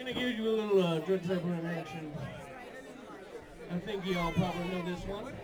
Gonna give you a little Dread Zeppelin action. I think you all probably know this one.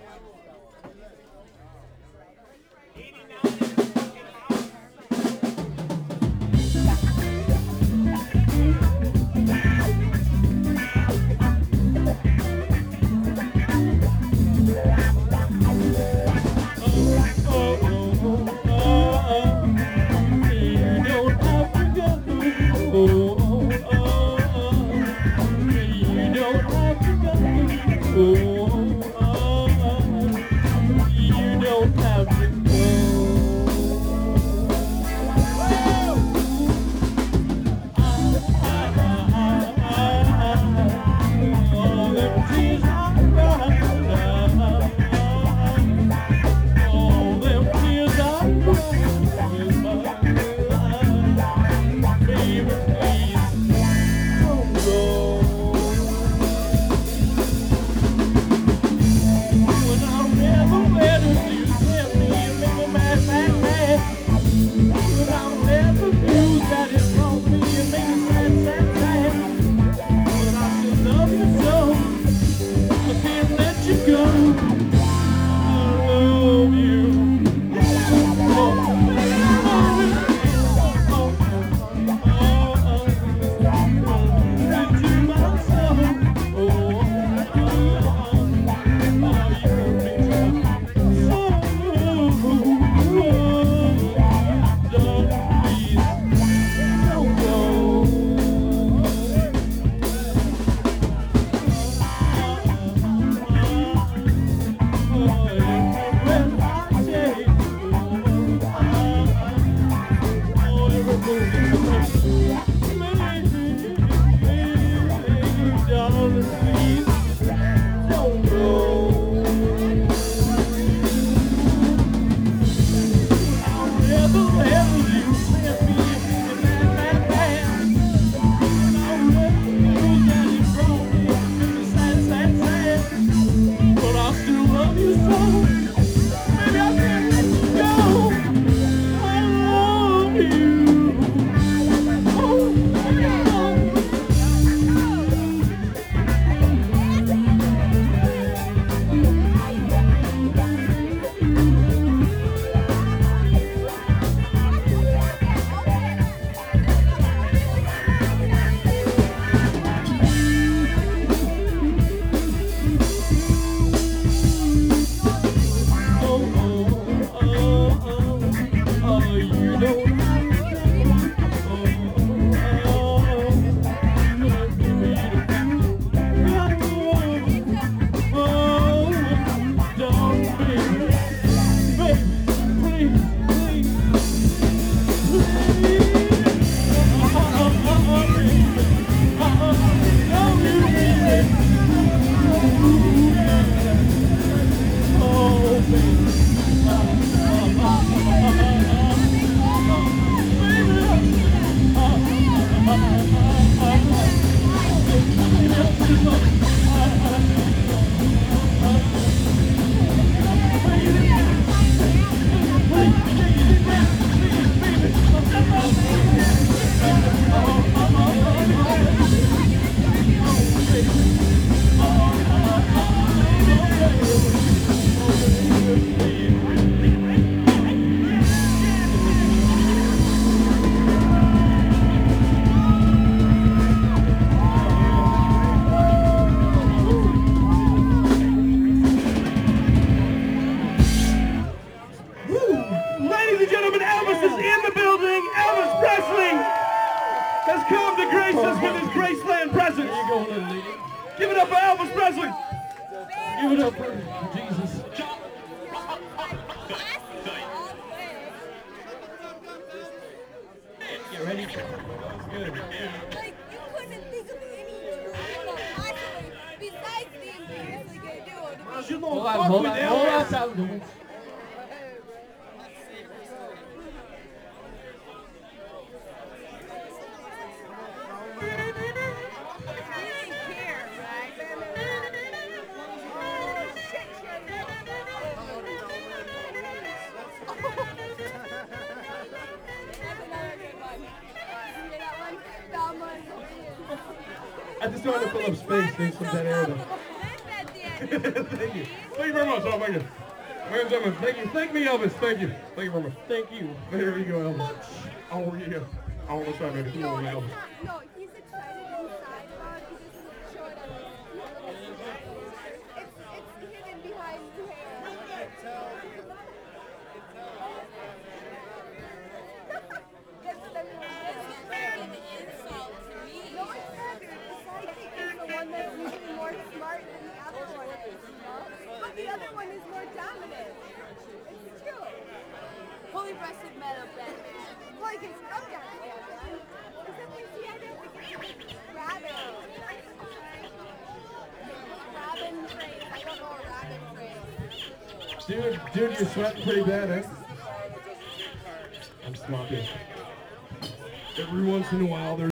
Give it up for Elvis Presley. Give it up for Jesus. Get ready. Good. Like, you couldn't think of any possibly besides being seriously gonna do it. Well, you know, fuck with Elvis. That's another good one. You hear that one? That one. I just wanted to fill up space. There's some dead air there. Thank you. Thank you very much. Oh, thank you. Ladies and gentlemen, thank you. Thank me, Elvis. Thank you. Thank you very much. Thank you. There you go, Elvis. Oh, yeah. I want to try maybe. Come on, Elvis. No, he's excited inside about it. He doesn't show it on his It's hidden behind the hair. That's what everyone insult to me. No, it's not. The sidekick is the one that's usually more smart than the other one is, you know? But the other one is more dominant. It's true. Fully breasted metal bed. Well, you can scrub down the hair, man. Except when she had to rabbit. Robin phrase. I don't know a rabbit phrase. Dude, you're sweating pretty bad, eh? I'm sloppy. Every once in a while, there's